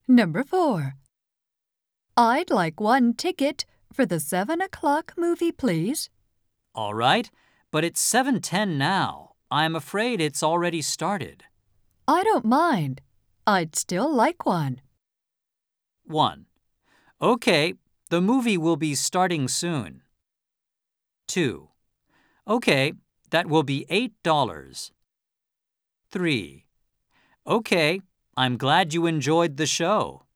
Number 4. I'd like one ticket for the 7 o'clock movie, please. All right, but it's 7:10 now. I'm afraid it's already started. I don't mind. I'd still like one. 1. Okay, the movie will be starting soon. 2. Okay, that will be $8. 3. Okay, I'm glad you enjoyed the show.